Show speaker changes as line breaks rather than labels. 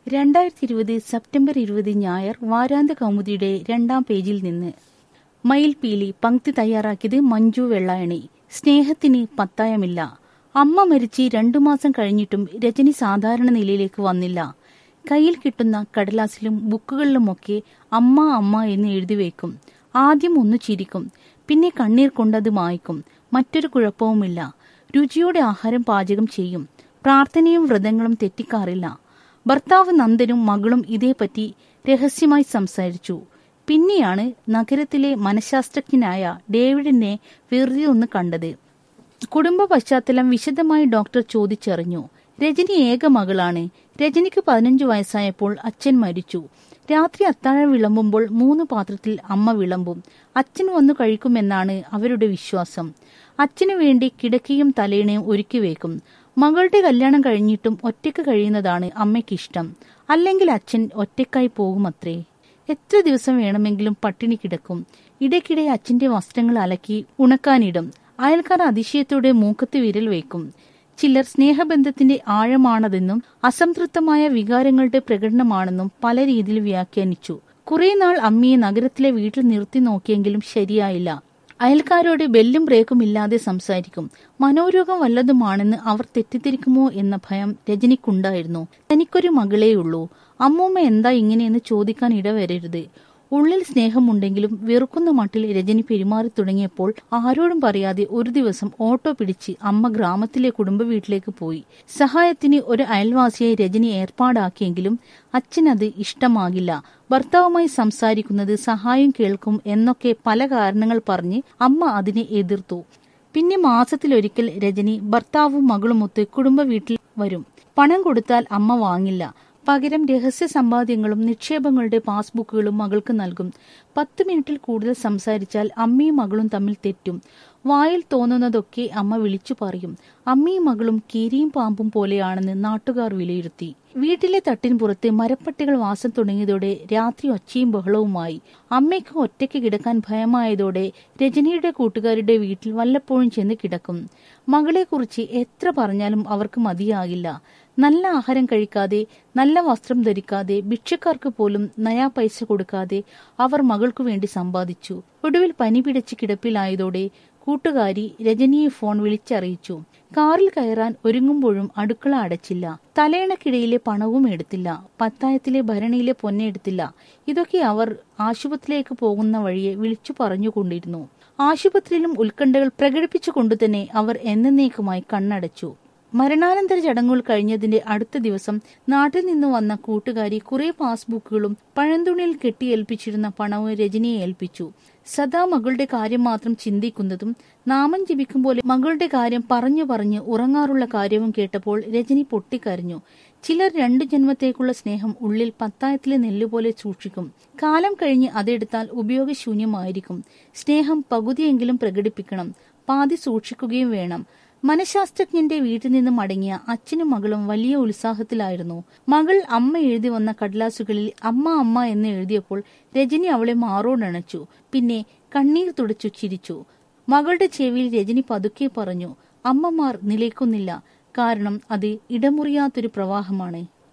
2020 September 20 ഞായർ വാരാന്ത കൗമുദിയുടെ 2ാം പേജിൽ നിന്ന്. മയിൽപീലി പങ്ക്തി തയ്യാറാക്കിയത് മഞ്ജു വെള്ളായണി. സ്നേഹത്തിന് പത്തായമില്ല. അമ്മ മരിച്ച് 2 മാസം കഴിഞ്ഞിട്ടും രജനി സാധാരണ നിലയിലേക്ക് വന്നില്ല. കയ്യിൽ കിട്ടുന്ന കടലാസിലും ബുക്കുകളിലുമൊക്കെ അമ്മ അമ്മ എന്ന് എഴുതിവെക്കും. ആദ്യം ഒന്ന് ചിരിക്കും, പിന്നെ കണ്ണീർ കൊണ്ടത് മായ്ക്കും. മറ്റൊരു കുഴപ്പവുമില്ല. രുചിയോടെ ആഹാരം പാചകം ചെയ്യും. പ്രാർത്ഥനയും വ്രതങ്ങളും തെറ്റിക്കാറില്ല. ഭർത്താവ് നന്ദനും മകളും ഇതേപ്പറ്റി രഹസ്യമായി സംസാരിച്ചു. പിന്നെയാണ് നഗരത്തിലെ മനഃശാസ്ത്രജ്ഞനായ ഡേവിഡിനെ വെറുതെ ഒന്ന് കണ്ടത്. കുടുംബ പശ്ചാത്തലം വിശദമായി ഡോക്ടർ ചോദിച്ചറിഞ്ഞു. രജനി ഏക മകളാണ്. രജനിക്ക് 15 വയസ്സായപ്പോൾ അച്ഛൻ മരിച്ചു. രാത്രി അത്താഴം വിളമ്പുമ്പോൾ 3 പാത്രത്തിൽ അമ്മ വിളമ്പും. അച്ഛൻ വന്നു കഴിക്കുമെന്നാണ് അവരുടെ വിശ്വാസം. അച്ഛനു വേണ്ടി കിടക്കയും തലേണയും ഒരുക്കി വെക്കും. മകളുടെ കല്യാണം കഴിഞ്ഞിട്ടും ഒറ്റയ്ക്ക് കഴിയുന്നതാണ് അമ്മയ്ക്കിഷ്ടം. അല്ലെങ്കിൽ അച്ഛൻ ഒറ്റയ്ക്കായി പോകുമത്രേ. എത്ര ദിവസം വേണമെങ്കിലും പട്ടിണി കിടക്കും. ഇടയ്ക്കിടെ അച്ഛന്റെ വസ്ത്രങ്ങൾ അലക്കി ഉണക്കാനിടും. അയൽക്കാർ അതിശയത്തോടെ മൂക്കത്ത് വിരൽ വയ്ക്കും. ചിലർ സ്നേഹബന്ധത്തിന്റെ ആഴമാണതെന്നും അസംതൃപ്തമായ വികാരങ്ങളുടെ പ്രകടനമാണെന്നും പല രീതിയിൽ വ്യാഖ്യാനിച്ചു. കുറെ നാൾ അമ്മയെ നഗരത്തിലെ വീട്ടിൽ നിർത്തി നോക്കിയെങ്കിലും ശരിയായില്ല. അയൽക്കാരോട് ബെല്ലും ബ്രേക്കും ഇല്ലാതെ സംസാരിക്കും. മനോരോഗം വല്ലതുമാണെന്ന് അവർ തെറ്റിദ്ധരിക്കുമോ എന്ന ഭയം രജനിക്കുണ്ടായിരുന്നു. തനിക്കൊരു മകളേയുള്ളൂ. അമ്മൂമ്മ എന്താ ഇങ്ങനെയെന്ന് ചോദിക്കാൻ ഇടവരരുത്. ഉള്ളിൽ സ്നേഹമുണ്ടെങ്കിലും വെറുക്കുന്ന മട്ടിൽ രജനി പെരുമാറി തുടങ്ങിയപ്പോൾ ആരോടും പറയാതെ ഒരു ദിവസം ഓട്ടോ പിടിച്ച് അമ്മ ഗ്രാമത്തിലെ കുടുംബ വീട്ടിലേക്ക് പോയി. സഹായത്തിന് ഒരു അയൽവാസിയെ രജനി ഏർപ്പാടാക്കിയെങ്കിലും അച്ഛനത് ഇഷ്ടമാകില്ല. ഭർത്താവുമായി സംസാരിക്കുന്നത് സഹായം കേൾക്കും എന്നൊക്കെ പല കാരണങ്ങൾ പറഞ്ഞ് അമ്മ അതിനെ എതിർത്തു. പിന്നെ മാസത്തിലൊരിക്കൽ രജനി ഭർത്താവും മകളുമൊത്ത് കുടുംബ വീട്ടിൽ വരും. പണം കൊടുത്താൽ അമ്മ വാങ്ങില്ല. പകരം രഹസ്യ സമ്പാദ്യങ്ങളും നിക്ഷേപങ്ങളുടെ പാസ്ബുക്കുകളും മകൾക്ക് നൽകും. 10 മിനിറ്റിൽ കൂടുതൽ സംസാരിച്ചാൽ അമ്മയും മകളും തമ്മിൽ തെറ്റും. വായിൽ തോന്നുന്നതൊക്കെ അമ്മ വിളിച്ചു പറയും. അമ്മയും മകളും കീരിയും പാമ്പും പോലെയാണെന്ന് നാട്ടുകാർ വിലയിരുത്തി. വീട്ടിലെ തട്ടിൻപുറത്ത് മരപ്പട്ടികൾ വാസം തുടങ്ങിയതോടെ രാത്രി ഒച്ചയും ബഹളവുമായി. അമ്മയ്ക്ക് ഒറ്റയ്ക്ക് കിടക്കാൻ ഭയമായതോടെ രജനിയുടെ കൂട്ടുകാരുടെ വീട്ടിൽ വല്ലപ്പോഴും ചെന്ന് കിടക്കും. മകളെക്കുറിച്ച് എത്ര പറഞ്ഞാലും അവർക്ക് മതിയാകില്ല. നല്ല ആഹാരം കഴിക്കാതെ, നല്ല വസ്ത്രം ധരിക്കാതെ, ഭിക്ഷക്കാർക്ക് പോലും നയാ പൈസ കൊടുക്കാതെ അവർ മകൾക്കു വേണ്ടി സമ്പാദിച്ചു. ഒടുവിൽ പനി പിടിച്ച് കിടപ്പിലായതോടെ കൂട്ടുകാരി രജനിയെ ഫോൺ വിളിച്ചറിയിച്ചു. കാറിൽ കയറാൻ ഒരുങ്ങുമ്പോഴും അടുക്കള അടച്ചില്ല. തലയിണക്കിടയിലെ പണവും എടുത്തില്ല. പത്തായത്തിലെ ഭരണിയിലെ പൊന്നെ എടുത്തില്ല. ഇതൊക്കെ അവർ ആശുപത്രിയിലേക്ക് പോകുന്ന വഴിയെ വിളിച്ചു പറഞ്ഞുകൊണ്ടിരുന്നു. ആശുപത്രിയിലും ഉത്കണ്ഠകൾ പ്രകടിപ്പിച്ചുകൊണ്ടുതന്നെ അവർ എന്നേക്കുമായി കണ്ണടച്ചു. മരണാനന്തര ചടങ്ങുകൾ കഴിഞ്ഞതിന്റെ അടുത്ത ദിവസം നാട്ടിൽ നിന്ന് വന്ന കൂട്ടുകാരി കുറെ പാസ്ബുക്കുകളും പഴന്തുണിയിൽ കെട്ടിയേൽപ്പിച്ചിരുന്ന പണവും രജനിയെ ഏൽപ്പിച്ചു. സദാ മകളുടെ കാര്യം മാത്രം ചിന്തിക്കുന്നതും നാമം ജപിക്കും പോലെ മകളുടെ കാര്യം പറഞ്ഞു പറഞ്ഞ് ഉറങ്ങാറുള്ള കാര്യവും കേട്ടപ്പോൾ രജനി പൊട്ടിക്കരഞ്ഞു. ചിലർ 2 ജന്മത്തേക്കുള്ള സ്നേഹം ഉള്ളിൽ പത്തായത്തിലെ നെല്ലുപോലെ സൂക്ഷിക്കും. കാലം കഴിഞ്ഞ് അതെടുത്താൽ ഉപയോഗശൂന്യമായിരിക്കും. സ്നേഹം പകുതിയെങ്കിലും പ്രകടിപ്പിക്കണം, പാതി സൂക്ഷിക്കുകയും വേണം. മനഃശാസ്ത്രജ്ഞന്റെ വീട്ടിൽ നിന്നും മടങ്ങിയ അച്ഛനും മകളും വലിയ ഉത്സാഹത്തിലായിരുന്നു. മകൾ അമ്മ എഴുതി വന്ന കടലാസുകളിൽ അമ്മ അമ്മ എന്ന് എഴുതിയപ്പോൾ രജനി അവളെ മാറോടണച്ചു. പിന്നെ കണ്ണീർ തുടച്ചു ചിരിച്ചു. മകളുടെ ചെവിയിൽ രജനി പതുക്കെ പറഞ്ഞു, അമ്മമാർ നിലയ്ക്കുന്നില്ല. കാരണം അത് ഇടമുറിയാത്തൊരു പ്രവാഹമാണ്.